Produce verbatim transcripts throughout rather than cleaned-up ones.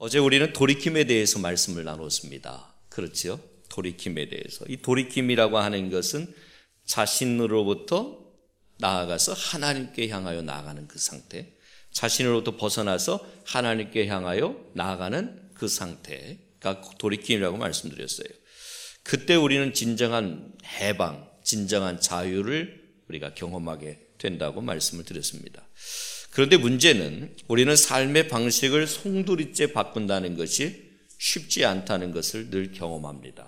어제 우리는 돌이킴에 대해서 말씀을 나눴습니다. 그렇지요? 돌이킴에 대해서. 이 돌이킴이라고 하는 것은 자신으로부터 나아가서 하나님께 향하여 나아가는 그 상태, 자신으로부터 벗어나서 하나님께 향하여 나아가는 그 상태가 돌이킴이라고 말씀드렸어요. 그때 우리는 진정한 해방, 진정한 자유를 우리가 경험하게 된다고 말씀을 드렸습니다. 그런데 문제는 우리는 삶의 방식을 송두리째 바꾼다는 것이 쉽지 않다는 것을 늘 경험합니다.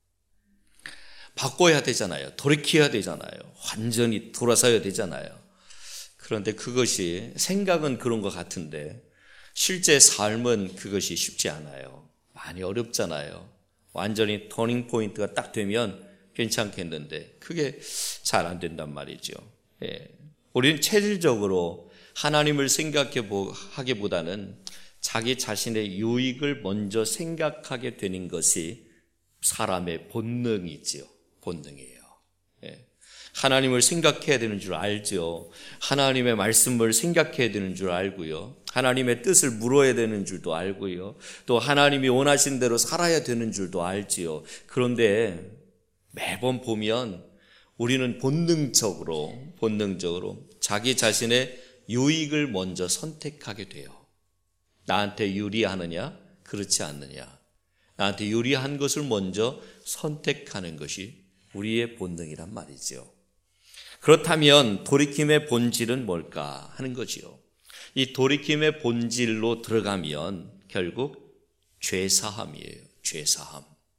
바꿔야 되잖아요. 돌이켜야 되잖아요. 완전히 돌아서야 되잖아요. 그런데 그것이 생각은 그런 것 같은데 실제 삶은 그것이 쉽지 않아요. 많이 어렵잖아요. 완전히 터닝 포인트가 딱 되면 괜찮겠는데 그게 잘 안 된단 말이죠. 예. 우리는 체질적으로 하나님을 생각하기보다는 자기 자신의 유익을 먼저 생각하게 되는 것이 사람의 본능이지요. 본능이에요. 예. 하나님을 생각해야 되는 줄 알죠. 하나님의 말씀을 생각해야 되는 줄 알고요. 하나님의 뜻을 물어야 되는 줄도 알고요. 또 하나님이 원하신 대로 살아야 되는 줄도 알지요. 그런데 매번 보면 우리는 본능적으로 본능적으로 자기 자신의 유익을 먼저 선택하게 돼요. 나한테 유리하느냐, 그렇지 않느냐. 나한테 유리한 것을 먼저 선택하는 것이 우리의 본능이란 말이죠. 그렇다면 돌이킴의 본질은 뭘까 하는 거지요. 이 돌이킴의 본질로 들어가면 결국 죄사함이에요. 죄사함.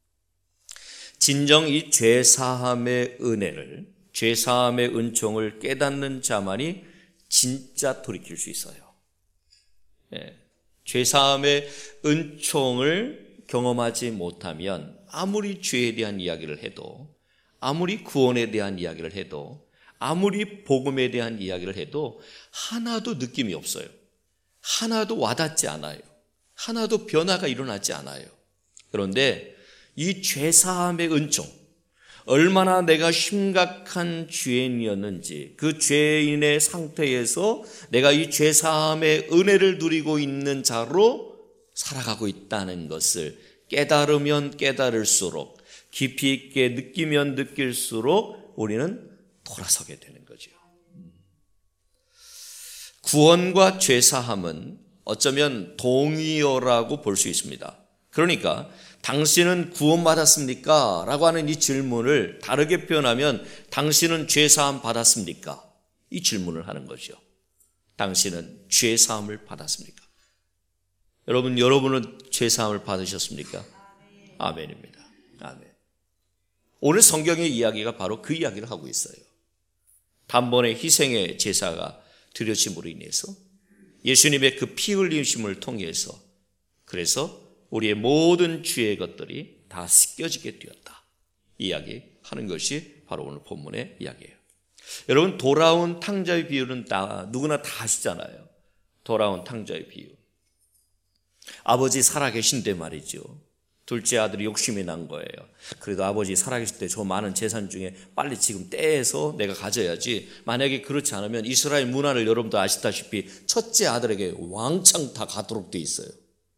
진정 이 죄사함의 은혜를, 죄사함의 은총을 깨닫는 자만이 진짜 돌이킬 수 있어요. 예. 죄사함의 은총을 경험하지 못하면 아무리 죄에 대한 이야기를 해도, 아무리 구원에 대한 이야기를 해도, 아무리 복음에 대한 이야기를 해도 하나도 느낌이 없어요. 하나도 와닿지 않아요. 하나도 변화가 일어나지 않아요. 그런데 이 죄사함의 은총, 얼마나 내가 심각한 죄인이었는지, 그 죄인의 상태에서 내가 이 죄사함의 은혜를 누리고 있는 자로 살아가고 있다는 것을 깨달으면 깨달을수록, 깊이 있게 느끼면 느낄수록 우리는 돌아서게 되는 거죠. 구원과 죄사함은 어쩌면 동의어라고 볼 수 있습니다. 그러니까 당신은 구원받았습니까? 라고 하는 이 질문을 다르게 표현하면 당신은 죄사함 받았습니까? 이 질문을 하는 거죠. 당신은 죄사함을 받았습니까? 여러분, 여러분은 죄사함을 받으셨습니까? 아멘입니다. 아멘. 오늘 성경의 이야기가 바로 그 이야기를 하고 있어요. 단번에 희생의 제사가 드려짐으로 인해서 예수님의 그 피 흘리심을 통해서 그래서 우리의 모든 죄의 것들이 다 씻겨지게 되었다. 이야기하는 것이 바로 오늘 본문의 이야기예요. 여러분, 돌아온 탕자의 비유는 다 누구나 다 아시잖아요. 돌아온 탕자의 비유. 아버지 살아계신데 말이죠. 둘째 아들이 욕심이 난 거예요. 그래도 아버지 살아계실 때 저 많은 재산 중에 빨리 지금 떼서 내가 가져야지. 만약에 그렇지 않으면 이스라엘 문화를 여러분도 아시다시피 첫째 아들에게 왕창 다 가도록 돼 있어요.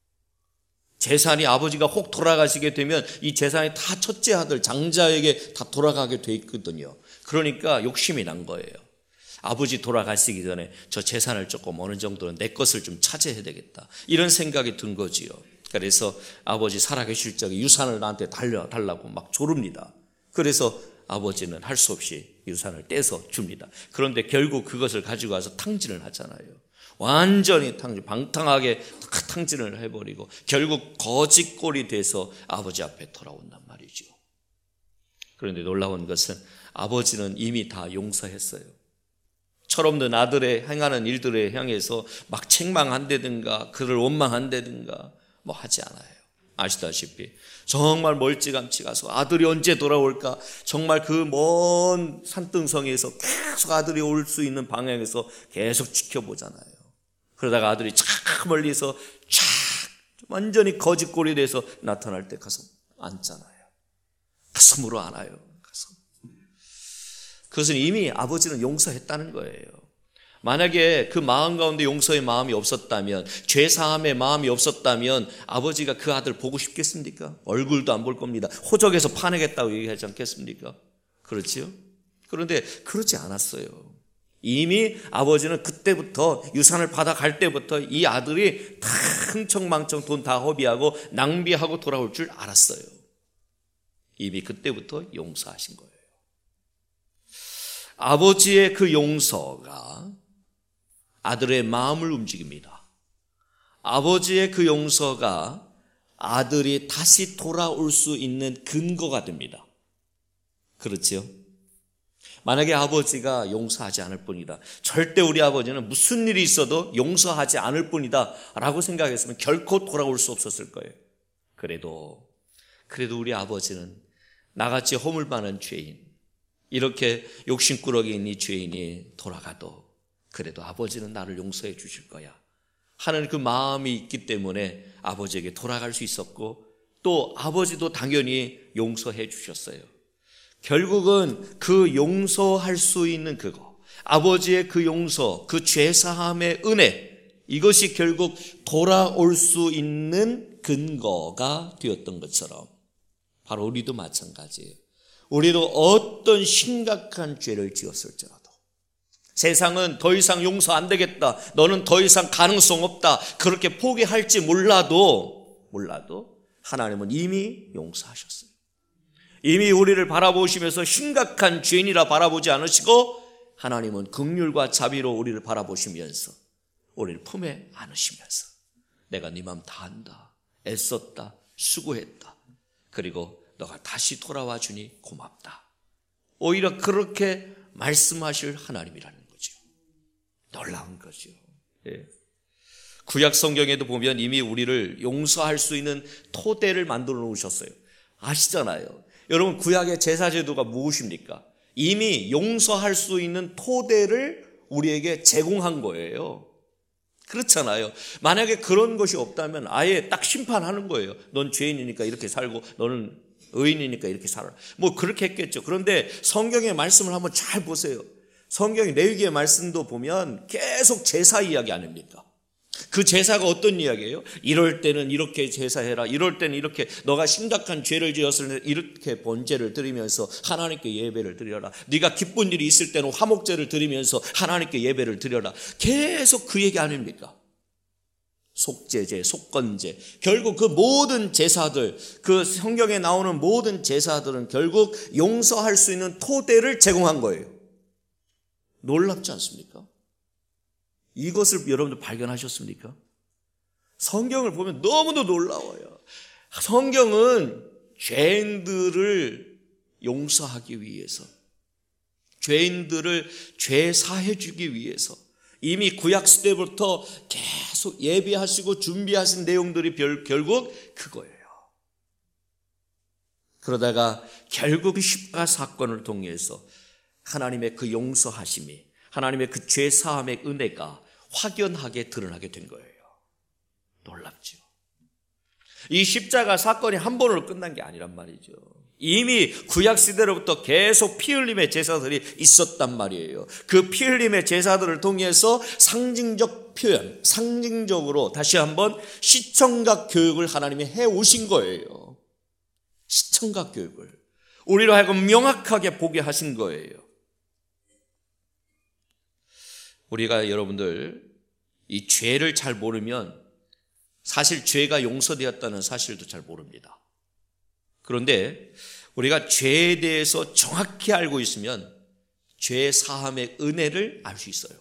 재산이 아버지가 혹 돌아가시게 되면 이 재산이 다 첫째 아들 장자에게 다 돌아가게 돼 있거든요. 그러니까 욕심이 난 거예요. 아버지 돌아가시기 전에 저 재산을 조금 어느 정도는 내 것을 좀 차지해야 되겠다. 이런 생각이 든 거지요. 그래서 아버지 살아계실 적에 유산을 나한테 달려 달라고 막 조릅니다. 그래서 아버지는 할 수 없이 유산을 떼서 줍니다. 그런데 결국 그것을 가지고 와서 탕진을 하잖아요. 완전히 탕진, 방탕하게 탕진을 해버리고 결국 거짓골이 돼서 아버지 앞에 돌아온단 말이죠. 그런데 놀라운 것은 아버지는 이미 다 용서했어요. 철없는 아들의 행하는 일들에 향해서 막 책망한다든가 그를 원망한다든가 뭐 하지 않아요. 아시다시피 정말 멀찌감치 가서 아들이 언제 돌아올까, 정말 그 먼 산등성에서 계속 아들이 올 수 있는 방향에서 계속 지켜보잖아요. 그러다가 아들이 쫙 멀리서 쫙 완전히 거짓골이 돼서 나타날 때 가서 앉잖아요. 가슴으로 안아요. 가슴. 그것은 이미 아버지는 용서했다는 거예요. 만약에 그 마음 가운데 용서의 마음이 없었다면, 죄사함의 마음이 없었다면 아버지가 그 아들 보고 싶겠습니까? 얼굴도 안 볼 겁니다. 호적에서 파내겠다고 얘기하지 않겠습니까? 그렇지요? 그런데 그렇지 않았어요. 이미 아버지는 그때부터, 유산을 받아갈 때부터 이 아들이 다 흥청망청 돈 다 허비하고 낭비하고 돌아올 줄 알았어요. 이미 그때부터 용서하신 거예요. 아버지의 그 용서가 아들의 마음을 움직입니다. 아버지의 그 용서가 아들이 다시 돌아올 수 있는 근거가 됩니다. 그렇지요? 만약에 아버지가 용서하지 않을 뿐이다, 절대 우리 아버지는 무슨 일이 있어도 용서하지 않을 뿐이다 라고 생각했으면 결코 돌아올 수 없었을 거예요. 그래도 그래도 우리 아버지는 나같이 허물 많은 죄인, 이렇게 욕심꾸러기인 이 죄인이 돌아가도 그래도 아버지는 나를 용서해 주실 거야 하는 그 마음이 있기 때문에 아버지에게 돌아갈 수 있었고, 또 아버지도 당연히 용서해 주셨어요. 결국은 그 용서할 수 있는 그거, 아버지의 그 용서, 그 죄사함의 은혜, 이것이 결국 돌아올 수 있는 근거가 되었던 것처럼 바로 우리도 마찬가지예요. 우리도 어떤 심각한 죄를 지었을지라도, 세상은 더 이상 용서 안 되겠다, 너는 더 이상 가능성 없다, 그렇게 포기할지 몰라도 몰라도 하나님은 이미 용서하셨어요. 이미 우리를 바라보시면서 심각한 죄인이라 바라보지 않으시고, 하나님은 긍휼과 자비로 우리를 바라보시면서 우리를 품에 안으시면서 내가 네 마음 다 안다, 애썼다, 수고했다, 그리고 너가 다시 돌아와 주니 고맙다, 오히려 그렇게 말씀하실 하나님이라는 거죠. 놀라운 거죠. 예. 구약 성경에도 보면 이미 우리를 용서할 수 있는 토대를 만들어 놓으셨어요. 아시잖아요. 여러분, 구약의 제사제도가 무엇입니까? 이미 용서할 수 있는 토대를 우리에게 제공한 거예요. 그렇잖아요. 만약에 그런 것이 없다면 아예 딱 심판하는 거예요. 넌 죄인이니까 이렇게 살고 너는 의인이니까 이렇게 살아라, 뭐 그렇게 했겠죠. 그런데 성경의 말씀을 한번 잘 보세요. 성경의 레위기의 말씀도 보면 계속 제사 이야기 아닙니까? 그 제사가 어떤 이야기예요? 이럴 때는 이렇게 제사해라, 이럴 때는 이렇게, 너가 심각한 죄를 지었을 때 이렇게 번제를 드리면서 하나님께 예배를 드려라, 네가 기쁜 일이 있을 때는 화목제를 드리면서 하나님께 예배를 드려라, 계속 그 얘기 아닙니까? 속죄제, 속건제, 결국 그 모든 제사들, 그 성경에 나오는 모든 제사들은 결국 용서할 수 있는 토대를 제공한 거예요. 놀랍지 않습니까? 이것을 여러분들 발견하셨습니까? 성경을 보면 너무도 놀라워요. 성경은 죄인들을 용서하기 위해서, 죄인들을 죄 사해 주기 위해서 이미 구약시대부터 계속 예비하시고 준비하신 내용들이 결국 그거예요. 그러다가 결국 십架사건을 통해서 하나님의 그 용서하심이, 하나님의 그 죄사함의 은혜가 확연하게 드러나게 된 거예요. 놀랍죠. 이 십자가 사건이 한 번으로 끝난 게 아니란 말이죠. 이미 구약시대로부터 계속 피 흘림의 제사들이 있었단 말이에요. 그 피 흘림의 제사들을 통해서 상징적 표현, 상징적으로 다시 한번 시청각 교육을 하나님이 해오신 거예요. 시청각 교육을 우리로 하여금 명확하게 보게 하신 거예요. 우리가 여러분들 이 죄를 잘 모르면 사실 죄가 용서되었다는 사실도 잘 모릅니다. 그런데 우리가 죄에 대해서 정확히 알고 있으면 죄 사함의 은혜를 알 수 있어요.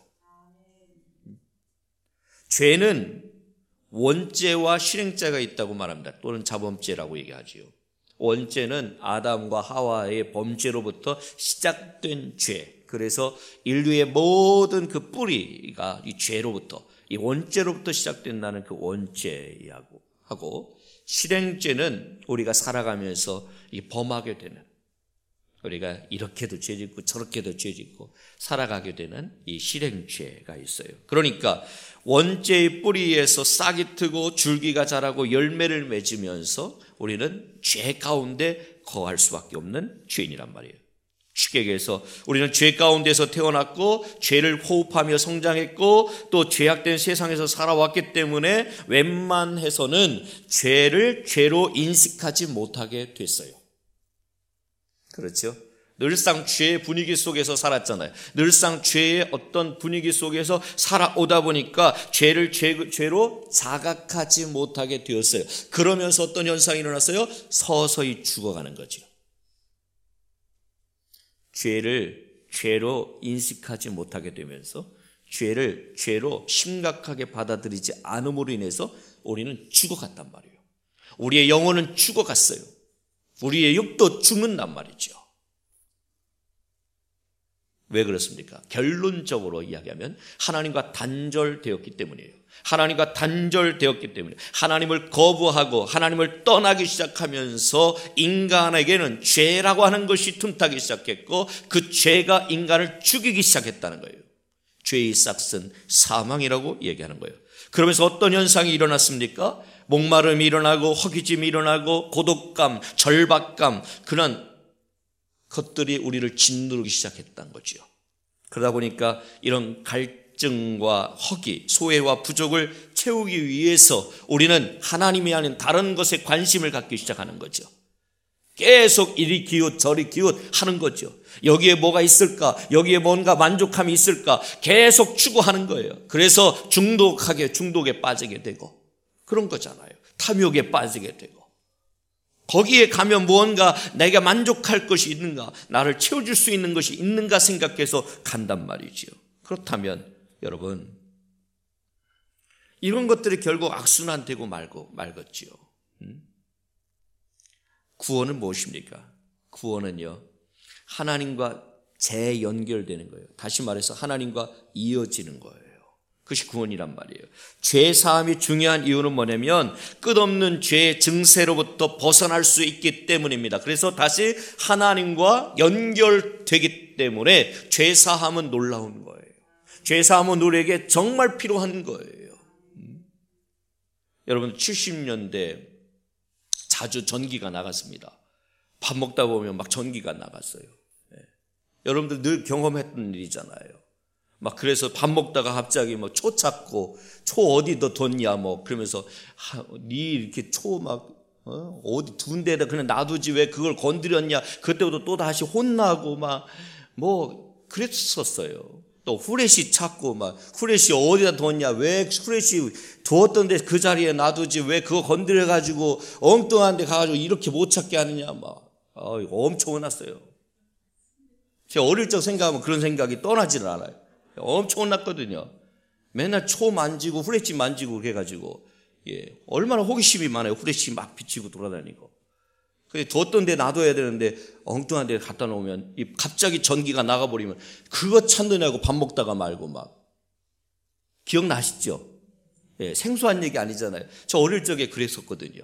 죄는 원죄와 실행죄가 있다고 말합니다. 또는 자범죄라고 얘기하지요. 원죄는 아담과 하와의 범죄로부터 시작된 죄, 그래서 인류의 모든 그 뿌리가 이 죄로부터, 이 원죄로부터 시작된다는 그 원죄하고 하고, 실행죄는 우리가 살아가면서 이 범하게 되는, 우리가 이렇게도 죄 짓고 저렇게도 죄 짓고 살아가게 되는 이 실행죄가 있어요. 그러니까 원죄의 뿌리에서 싹이 트고 줄기가 자라고 열매를 맺으면서 우리는 죄 가운데 거할 수밖에 없는 죄인이란 말이에요. 쉽게 얘기해서 우리는 죄 가운데서 태어났고 죄를 호흡하며 성장했고 또 죄악된 세상에서 살아왔기 때문에 웬만해서는 죄를 죄로 인식하지 못하게 됐어요. 그렇죠? 늘상 죄의 분위기 속에서 살았잖아요. 늘상 죄의 어떤 분위기 속에서 살아오다 보니까 죄를 죄, 죄로 자각하지 못하게 되었어요. 그러면서 어떤 현상이 일어났어요? 서서히 죽어가는 거죠. 죄를 죄로 인식하지 못하게 되면서 죄를 죄로 심각하게 받아들이지 않음으로 인해서 우리는 죽어갔단 말이에요. 우리의 영혼은 죽어갔어요. 우리의 육도 죽는단 말이죠. 왜 그렇습니까? 결론적으로 이야기하면 하나님과 단절되었기 때문이에요. 하나님과 단절되었기 때문에 하나님을 거부하고 하나님을 떠나기 시작하면서 인간에게는 죄라고 하는 것이 틈타기 시작했고 그 죄가 인간을 죽이기 시작했다는 거예요. 죄의 싹은 사망이라고 얘기하는 거예요. 그러면서 어떤 현상이 일어났습니까? 목마름이 일어나고 허기짐이 일어나고 고독감, 절박감, 그런 것들이 우리를 짓누르기 시작했다는 거죠. 그러다 보니까 이런 갈증과 허기, 소외와 부족을 채우기 위해서 우리는 하나님이 아닌 다른 것에 관심을 갖기 시작하는 거죠. 계속 이리 기웃 저리 기웃 하는 거죠. 여기에 뭐가 있을까? 여기에 뭔가 만족함이 있을까? 계속 추구하는 거예요. 그래서 중독하게 중독에 빠지게 되고 그런 거잖아요. 탐욕에 빠지게 되고 거기에 가면 무언가 내가 만족할 것이 있는가, 나를 채워줄 수 있는 것이 있는가 생각해서 간단 말이지요. 그렇다면 여러분 이런 것들이 결국 악순환되고 말고 말겠지요. 음? 구원은 무엇입니까? 구원은요 하나님과 재연결되는 거예요. 다시 말해서 하나님과 이어지는 거예요. 그것이 구원이란 말이에요. 죄 사함이 중요한 이유는 뭐냐면 끝없는 죄의 증세로부터 벗어날 수 있기 때문입니다. 그래서 다시 하나님과 연결되기 때문에 죄 사함은 놀라운 거예요. 죄 사함은 우리에게 정말 필요한 거예요. 음? 여러분 칠십 년대 자주 전기가 나갔습니다. 밥 먹다 보면 막 전기가 나갔어요. 네. 여러분들 늘 경험했던 일이잖아요. 막 그래서 밥 먹다가 갑자기 뭐 초 찾고 초 어디다 뒀냐 뭐 그러면서 하, 니 이렇게 초 막 어? 어디 둔 데다 그냥 놔두지 왜 그걸 건드렸냐 그때부터 또 다시 혼나고 막 뭐 그랬었어요. 또 후레쉬 찾고 막 후레쉬 어디다 뒀냐 왜 후레쉬 두었던 데 그 자리에 놔두지 왜 그거 건드려 가지고 엉뚱한 데 가가지고 이렇게 못 찾게 하느냐 막 어, 엄청 혼났어요. 제가 어릴 적 생각하면 그런 생각이 떠나지를 않아요. 엄청 혼났거든요. 맨날 초 만지고 후레쉬 만지고 그래가지고 예 얼마나 호기심이 많아요. 후레쉬 막 비치고 돌아다니고. 근데 뒀던 데 놔둬야 되는데 엉뚱한 데 갖다 놓으면 이 갑자기 전기가 나가버리면 그거 찾느냐고 밥 먹다가 말고 막 기억나시죠? 예 생소한 얘기 아니잖아요. 저 어릴 적에 그랬었거든요.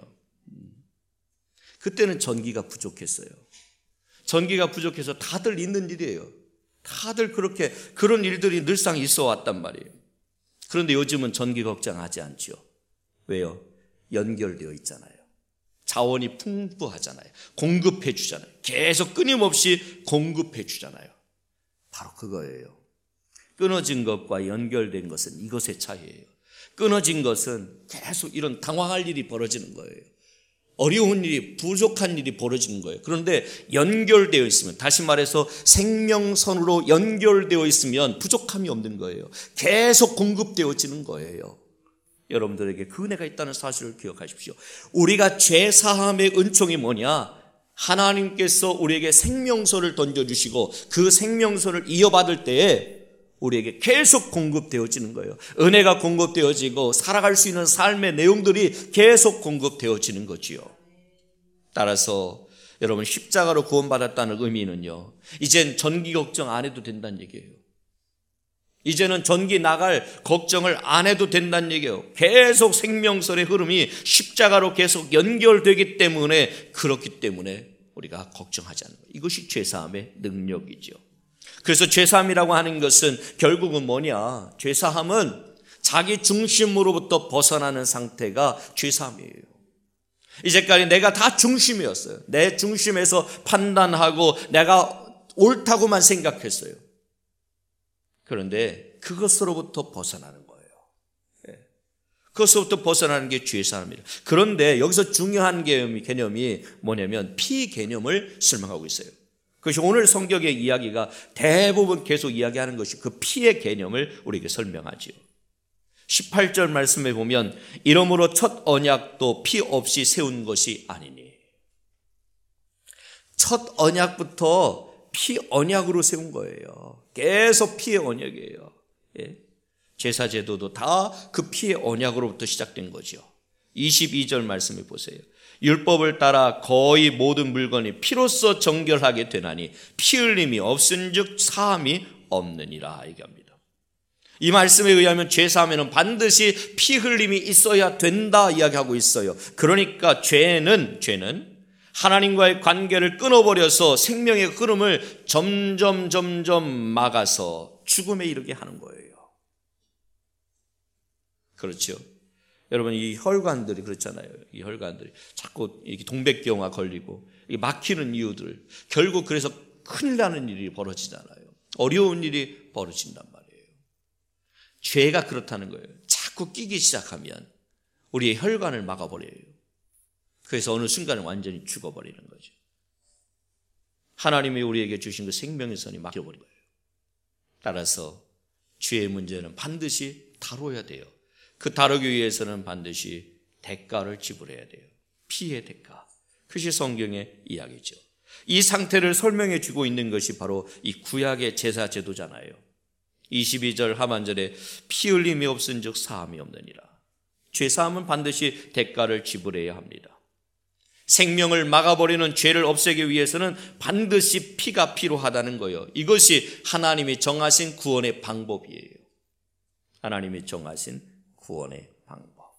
그때는 전기가 부족했어요. 전기가 부족해서 다들 있는 일이에요. 다들 그렇게 그런 일들이 늘상 있어 왔단 말이에요. 그런데 요즘은 전기 걱정하지 않죠. 왜요? 연결되어 있잖아요. 자원이 풍부하잖아요. 공급해 주잖아요. 계속 끊임없이 공급해 주잖아요. 바로 그거예요. 끊어진 것과 연결된 것은 이것의 차이예요. 끊어진 것은 계속 이런 당황할 일이 벌어지는 거예요. 어려운 일이 부족한 일이 벌어지는 거예요. 그런데 연결되어 있으면 다시 말해서 생명선으로 연결되어 있으면 부족함이 없는 거예요. 계속 공급되어지는 거예요. 여러분들에게 그 은혜가 있다는 사실을 기억하십시오. 우리가 죄사함의 은총이 뭐냐? 하나님께서 우리에게 생명선을 던져주시고 그 생명선을 이어받을 때에 우리에게 계속 공급되어지는 거예요. 은혜가 공급되어지고 살아갈 수 있는 삶의 내용들이 계속 공급되어지는 거지요. 따라서 여러분 십자가로 구원받았다는 의미는요, 이젠 전기 걱정 안 해도 된다는 얘기예요. 이제는 전기 나갈 걱정을 안 해도 된다는 얘기예요. 계속 생명선의 흐름이 십자가로 계속 연결되기 때문에 그렇기 때문에 우리가 걱정하지 않는 거예요. 이것이 죄사함의 능력이죠. 그래서 죄사함이라고 하는 것은 결국은 뭐냐? 죄사함은 자기 중심으로부터 벗어나는 상태가 죄사함이에요. 이제까지 내가 다 중심이었어요. 내 중심에서 판단하고 내가 옳다고만 생각했어요. 그런데 그것으로부터 벗어나는 거예요. 그것으로부터 벗어나는 게 죄사함입니다. 그런데 여기서 중요한 개념이, 개념이 뭐냐면 피 개념을 설명하고 있어요. 그것이 오늘 성경의 이야기가 대부분 계속 이야기하는 것이 그 피의 개념을 우리에게 설명하지요. 십팔 절 말씀에 보면 이러므로 첫 언약도 피 없이 세운 것이 아니니. 첫 언약부터 피 언약으로 세운 거예요. 계속 피의 언약이에요. 예. 제사 제도도 다 그 피의 언약으로부터 시작된 거죠. 이십이 절 말씀을 보세요. 율법을 따라 거의 모든 물건이 피로써 정결하게 되나니 피 흘림이 없은즉 사함이 없느니라 얘기합니다. 이 말씀에 의하면 죄사함에는 반드시 피 흘림이 있어야 된다 이야기하고 있어요. 그러니까 죄는 죄는 하나님과의 관계를 끊어버려서 생명의 흐름을 점점 점점 막아서 죽음에 이르게 하는 거예요. 그렇죠. 여러분 이 혈관들이 그렇잖아요. 이 혈관들이 자꾸 이렇게 동백경화 걸리고 막히는 이유들 결국 그래서 큰일 나는 일이 벌어지잖아요. 어려운 일이 벌어진단 말이에요. 죄가 그렇다는 거예요. 자꾸 끼기 시작하면 우리의 혈관을 막아버려요. 그래서 어느 순간에 완전히 죽어버리는 거죠. 하나님이 우리에게 주신 그 생명의 선이 막혀버린 거예요. 따라서 죄의 문제는 반드시 다뤄야 돼요. 그 다루기 위해서는 반드시 대가를 지불해야 돼요. 피의 대가. 그것이 성경의 이야기죠. 이 상태를 설명해 주고 있는 것이 바로 이 구약의 제사 제도잖아요. 이십이 절 하반절에 피 흘림이 없은즉 사함이 없느니라. 죄사함은 반드시 대가를 지불해야 합니다. 생명을 막아버리는 죄를 없애기 위해서는 반드시 피가 필요하다는 거예요. 이것이 하나님이 정하신 구원의 방법이에요. 하나님이 정하신 구원의 방법.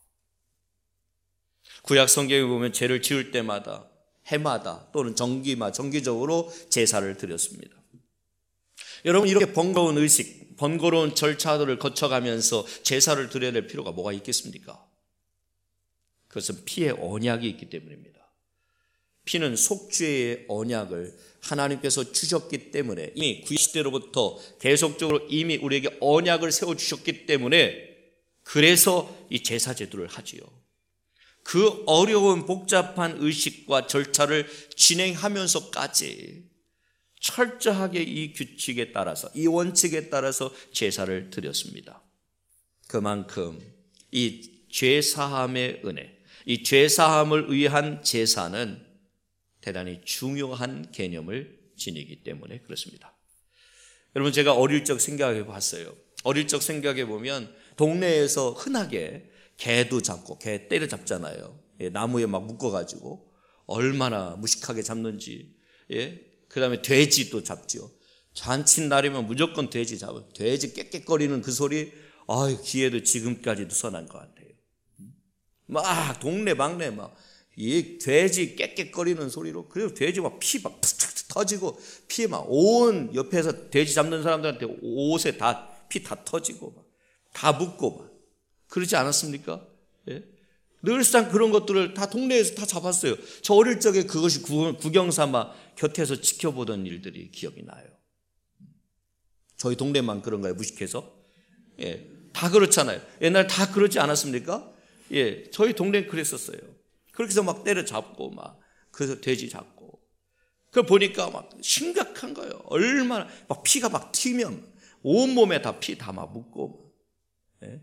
구약 성경에 보면 죄를 지을 때마다 해마다 또는 정기마 정기적으로 제사를 드렸습니다. 여러분 이렇게 번거로운 의식, 번거로운 절차들을 거쳐가면서 제사를 드려야 될 필요가 뭐가 있겠습니까? 그것은 피의 언약이 있기 때문입니다. 피는 속죄의 언약을 하나님께서 주셨기 때문에 이미 구약시대로부터 계속적으로 이미 우리에게 언약을 세워주셨기 때문에 그래서 이 제사 제도를 하지요. 그 어려운 복잡한 의식과 절차를 진행하면서까지 철저하게 이 규칙에 따라서 이 원칙에 따라서 제사를 드렸습니다. 그만큼 이 죄사함의 은혜, 이 죄사함을 위한 제사는 대단히 중요한 개념을 지니기 때문에 그렇습니다. 여러분 제가 어릴 적 생각해 봤어요. 어릴 적 생각해 보면 동네에서 흔하게 개도 잡고 개 때려잡잖아요. 예, 나무에 막 묶어가지고 얼마나 무식하게 잡는지. 예, 그 다음에 돼지도 잡죠. 잔칫날이면 무조건 돼지 잡아요. 돼지 깨깨거리는 그 소리, 아, 귀에도 지금까지도 선한 것 같아요. 막 동네 막내 막 이 돼지 깨깨거리는 소리로, 그리고 돼지 막 피 막 터지고 피 막 온 옆에서 돼지 잡는 사람들한테 옷에 다 피 다 터지고 막 다 묻고 막 그러지 않았습니까? 예? 늘상 그런 것들을 다 동네에서 다 잡았어요. 저 어릴 적에 그것이 구경 삼아 곁에서 지켜보던 일들이 기억이 나요. 저희 동네만 그런가요? 무식해서? 예, 다 그렇잖아요. 옛날 다 그러지 않았습니까? 예, 저희 동네는 그랬었어요. 그렇게 해서 막 때려잡고 막 그래서 돼지 잡고 그걸 보니까 막 심각한 거예요. 얼마나 막 피가 막 튀면 온몸에 다 피 다 막 묻고. 예?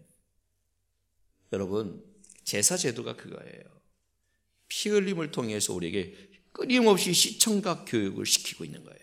여러분 제사 제도가 그거예요. 피 흘림을 통해서 우리에게 끊임없이 시청각 교육을 시키고 있는 거예요.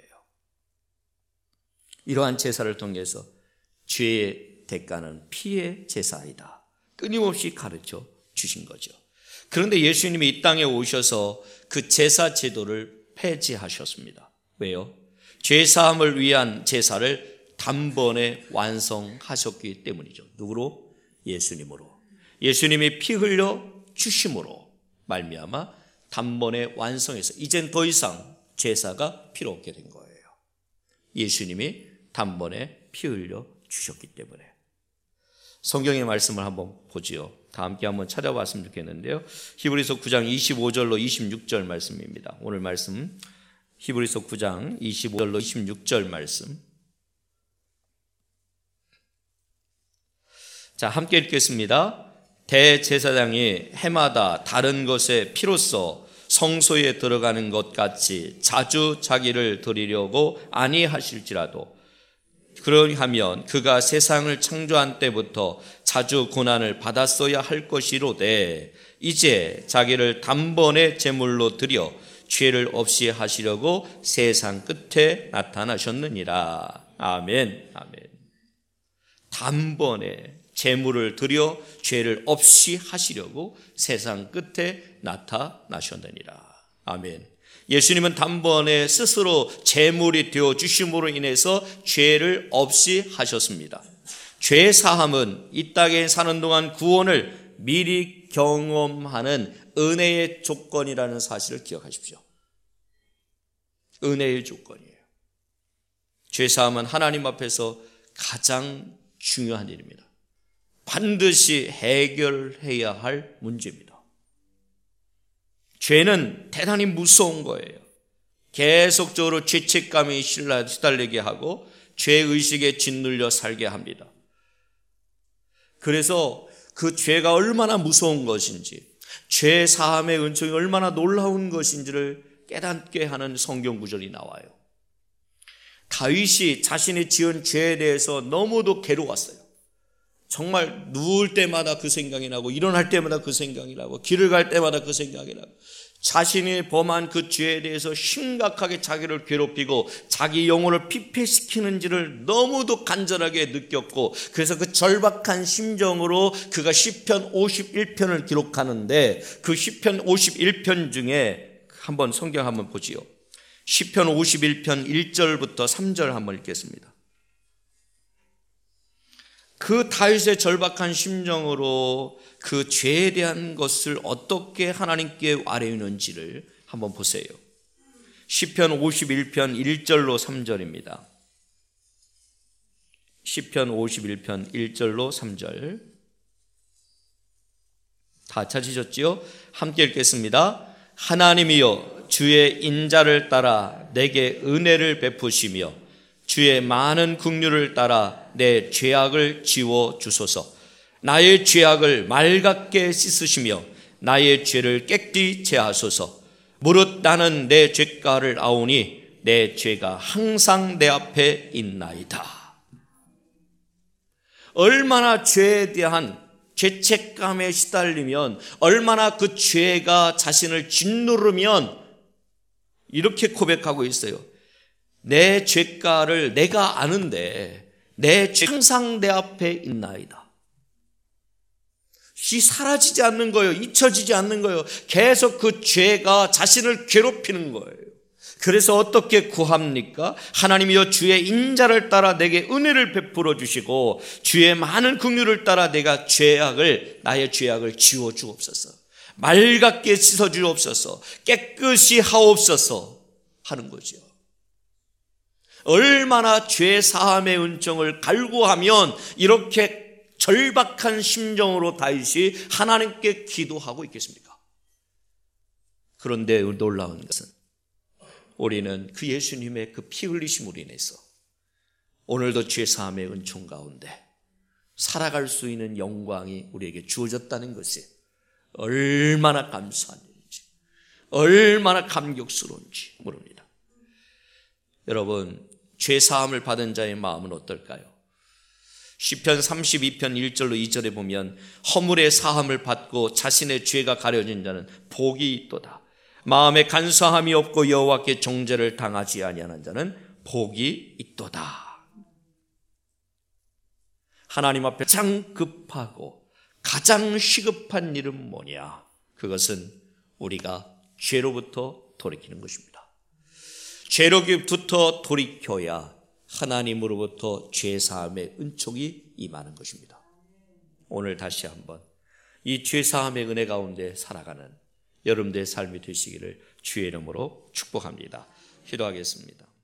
이러한 제사를 통해서 죄의 대가는 피의 제사이다. 끊임없이 가르쳐 주신 거죠. 그런데 예수님이 이 땅에 오셔서 그 제사 제도를 폐지하셨습니다. 왜요? 죄사함을 위한 제사를 단번에 완성하셨기 때문이죠. 누구로? 예수님으로. 예수님이 피 흘려 주심으로 말미암아 단번에 완성해서 이젠 더 이상 제사가 필요 없게 된 거예요. 예수님이 단번에 피 흘려 주셨기 때문에. 성경의 말씀을 한번 보지요. 다 함께 한번 찾아봤으면 좋겠는데요. 히브리서 구 장 이십오 절로 이십육 절 말씀입니다. 오늘 말씀 히브리서 구 장 이십오 절로 이십육 절 말씀. 자, 함께 읽겠습니다. 대제사장이 해마다 다른 것에 피로써 성소에 들어가는 것 같이 자주 자기를 드리려고 아니하실지라도 그러하면 그가 세상을 창조한 때부터 자주 고난을 받았어야 할 것이로되 이제 자기를 단번에 제물로 드려 죄를 없이 하시려고 세상 끝에 나타나셨느니라. 아멘. 아멘. 단번에 제물을 드려 죄를 없이 하시려고 세상 끝에 나타나셨느니라. 아멘. 예수님은 단번에 스스로 제물이 되어 주심으로 인해서 죄를 없이 하셨습니다. 죄 사함은 이 땅에 사는 동안 구원을 미리 경험하는 은혜의 조건이라는 사실을 기억하십시오. 은혜의 조건이에요. 죄 사함은 하나님 앞에서 가장 중요한 일입니다. 반드시 해결해야 할 문제입니다. 죄는 대단히 무서운 거예요. 계속적으로 죄책감이 시달리게 하고 죄의식에 짓눌려 살게 합니다. 그래서 그 죄가 얼마나 무서운 것인지, 죄 사함의 은총이 얼마나 놀라운 것인지를 깨닫게 하는 성경 구절이 나와요. 다윗이 자신이 지은 죄에 대해서 너무도 괴로웠어요. 정말 누울 때마다 그 생각이 나고 일어날 때마다 그 생각이 나고 길을 갈 때마다 그 생각이 나고 자신이 범한 그 죄에 대해서 심각하게 자기를 괴롭히고 자기 영혼을 피폐시키는지를 너무도 간절하게 느꼈고, 그래서 그 절박한 심정으로 그가 시편 오십일 편을 기록하는데, 그 시편 오십일 편 중에 한번 성경 한번 보지요. 시편 오십일 편 일 절부터 삼 절 한번 읽겠습니다. 그 다윗의 절박한 심정으로 그 죄에 대한 것을 어떻게 하나님께 아뢰는지를 한번 보세요. 시편 오십일 편 일 절로 삼 절입니다. 시편 오십일 편 일 절로 삼 절. 다 찾으셨지요? 함께 읽겠습니다. 하나님이여, 주의 인자를 따라 내게 은혜를 베푸시며 주의 많은 긍휼을 따라 내 죄악을 지워 주소서. 나의 죄악을 맑게 씻으시며 나의 죄를 깨끗이 제하소서. 무릇 나는 내 죄가를 아오니 내 죄가 항상 내 앞에 있나이다. 얼마나 죄에 대한 죄책감에 시달리면, 얼마나 그 죄가 자신을 짓누르면 이렇게 고백하고 있어요. 내 죄가를 내가 아는데 내 죄 항상 내 앞에 있나이다. 이 사라지지 않는 거예요. 잊혀지지 않는 거예요. 계속 그 죄가 자신을 괴롭히는 거예요. 그래서 어떻게 구합니까? 하나님이여, 주의 인자를 따라 내게 은혜를 베풀어 주시고 주의 많은 긍휼을 따라 내가 죄악을 나의 죄악을 지워 주옵소서. 맑게 씻어 주옵소서. 깨끗이 하옵소서 하는 거죠. 얼마나 죄 사함의 은총을 갈구하면 이렇게 절박한 심정으로 다윗이 하나님께 기도하고 있겠습니까? 그런데 놀라운 것은 우리는 그 예수님의 그 피 흘리심으로 인해서 오늘도 죄 사함의 은총 가운데 살아갈 수 있는 영광이 우리에게 주어졌다는 것이 얼마나 감사한 일인지, 얼마나 감격스러운지 모릅니다. 여러분, 죄 사함을 받은 자의 마음은 어떨까요? 시편 삼십이 편 일 절로 이 절에 보면 허물의 사함을 받고 자신의 죄가 가려진 자는 복이 있도다. 마음에 간사함이 없고 여호와께 정죄를 당하지 아니하는 자는 복이 있도다. 하나님 앞에 가장 급하고 가장 시급한 일은 뭐냐? 그것은 우리가 죄로부터 돌이키는 것입니다. 죄로부터 돌이켜야 하나님으로부터 죄사함의 은총이 임하는 것입니다. 오늘 다시 한번 이 죄사함의 은혜 가운데 살아가는 여러분들의 삶이 되시기를 주의 이름으로 축복합니다. 기도하겠습니다.